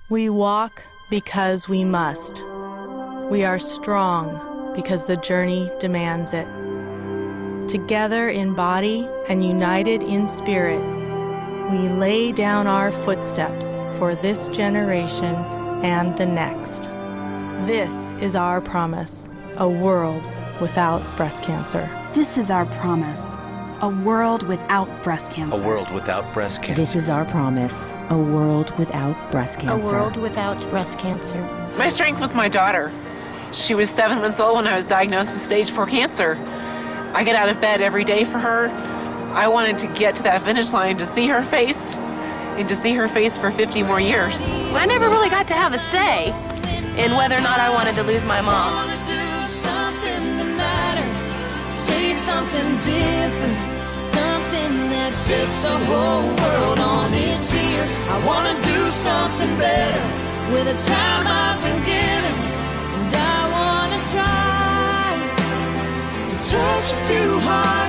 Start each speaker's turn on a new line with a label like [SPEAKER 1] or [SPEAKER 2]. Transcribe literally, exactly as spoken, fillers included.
[SPEAKER 1] We walk because we must. We are strong because the journey demands it. Together in body and united in spirit, we lay down our footsteps for this generation and the next. This is our promise, a world without breast cancer.
[SPEAKER 2] This is our promise, a world without breast cancer.
[SPEAKER 3] A world without breast cancer.
[SPEAKER 4] This is our promise, a world without breast cancer.
[SPEAKER 5] A world without breast cancer.
[SPEAKER 6] My strength was my daughter. She was seven months old when I was diagnosed with stage four cancer. I get out of bed every day for her. I wanted to get to that finish line to see her face and to see her face for fifty more years.
[SPEAKER 5] I never really got to have a say in whether or not I wanted to lose my mom.
[SPEAKER 7] I wanna do something that matters, say something different, something that sets the whole world on its ear. I wanna do something better with the time I've been given, and I wanna try to touch a few hearts